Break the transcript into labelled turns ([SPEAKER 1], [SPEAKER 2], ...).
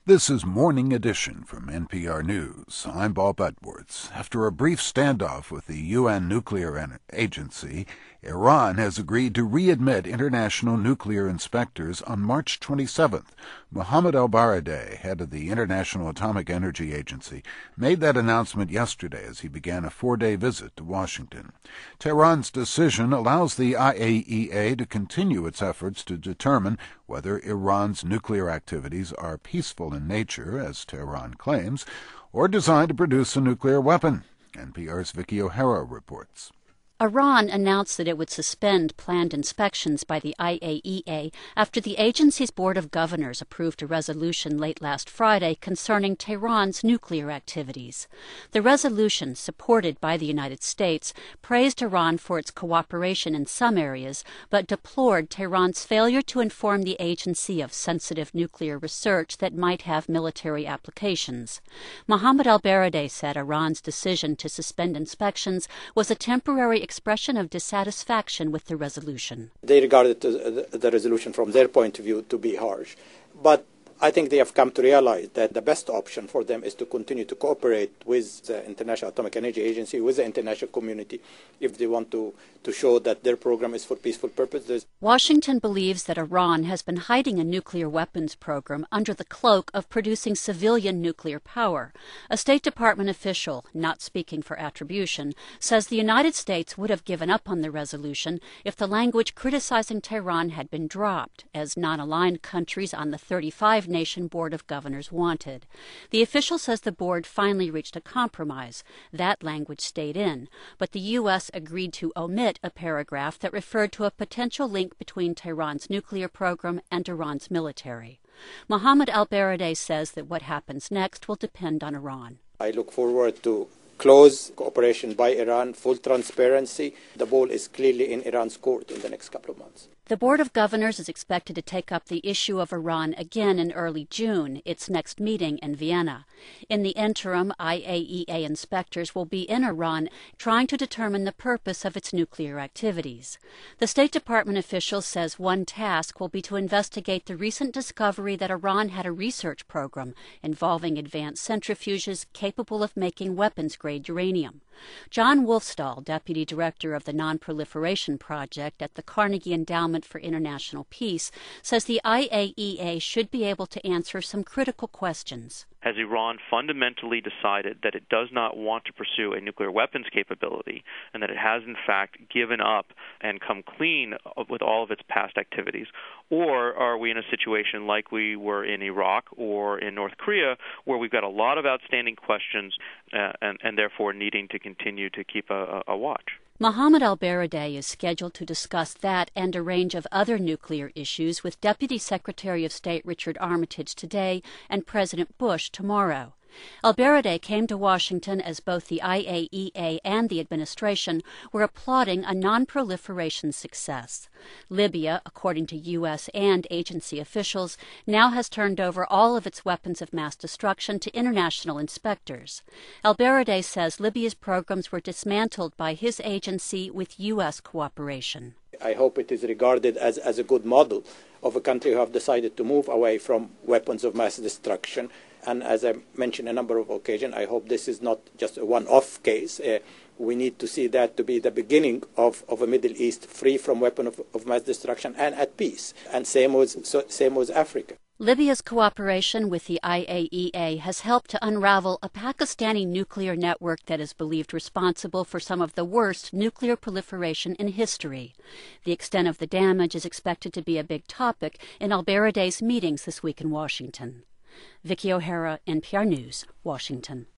[SPEAKER 1] This is Morning Edition from NPR News. I'm Bob Edwards. After a brief standoff with the UN Nuclear Agency, Iran has agreed to readmit international nuclear inspectors on March 27th. Mohammad ElBaradei, head of the International Atomic Energy Agency, made that announcement yesterday as he began a 4-day visit to Washington. Tehran's decision allows the IAEA to continue its efforts to determine whether Iran's nuclear activities are peaceful in nature, as Tehran claims, or designed to produce a nuclear weapon. NPR's Vicky O'Hara reports.
[SPEAKER 2] Iran announced that it would suspend planned inspections by the IAEA after the agency's Board of Governors approved a resolution late last Friday concerning Tehran's nuclear activities. The resolution, supported by the United States, praised Iran for its cooperation in some areas, but deplored Tehran's failure to inform the agency of sensitive nuclear research that might have military applications. Mohammad ElBaradei said Iran's decision to suspend inspections was a temporary expression of dissatisfaction with the resolution.
[SPEAKER 3] They regarded the resolution from their point of view to be harsh. But I think they have come to realize that the best option for them is to continue to cooperate with the International Atomic Energy Agency, with the international community, if they want to show that their program is for peaceful purposes.
[SPEAKER 2] Washington believes that Iran has been hiding a nuclear weapons program under the cloak of producing civilian nuclear power. A State Department official, not speaking for attribution, says the United States would have given up on the resolution if the language criticizing Tehran had been dropped, as non-aligned countries on the 35-nation Board of Governors wanted. The official says the board finally reached a compromise. That language stayed in, but the U.S. agreed to omit a paragraph that referred to a potential link between Tehran's nuclear program and Iran's military. Mohammad ElBaradei says that what happens next will depend on Iran.
[SPEAKER 3] I look forward to close cooperation by Iran, full transparency. The ball is clearly in Iran's court in the next couple of months.
[SPEAKER 2] The Board of Governors is expected to take up the issue of Iran again in early June, its next meeting in Vienna. In the interim, IAEA inspectors will be in Iran trying to determine the purpose of its nuclear activities. The State Department official says one task will be to investigate the recent discovery that Iran had a research program involving advanced centrifuges capable of making weapons-grade uranium. John Wolfstall, deputy director of the Non-Proliferation Project at the Carnegie Endowment for International Peace, says the IAEA should be able to answer some critical questions.
[SPEAKER 4] Has Iran fundamentally decided that it does not want to pursue a nuclear weapons capability and that it has, in fact, given up and come clean with all of its past activities? Or are we in a situation like we were in Iraq or in North Korea where we've got a lot of outstanding questions and therefore needing to continue to keep a watch?
[SPEAKER 2] Mohammad ElBaradei is scheduled to discuss that and a range of other nuclear issues with Deputy Secretary of State Richard Armitage today and President Bush tomorrow. ElBaradei came to Washington as both the IAEA and the administration were applauding a non-proliferation success. Libya, according to U.S. and agency officials, now has turned over all of its weapons of mass destruction to international inspectors. ElBaradei says Libya's programs were dismantled by his agency with U.S. cooperation.
[SPEAKER 3] I hope it is regarded as a good model of a country who have decided to move away from weapons of mass destruction. And as I mentioned a number of occasions, I hope this is not just a one-off case. We need to see that to be the beginning of a Middle East free from weapons of mass destruction and at peace. And same with Africa.
[SPEAKER 2] Libya's cooperation with the IAEA has helped to unravel a Pakistani nuclear network that is believed responsible for some of the worst nuclear proliferation in history. The extent of the damage is expected to be a big topic in ElBaradei's meetings this week in Washington. Vicky O'Hara, NPR News, Washington.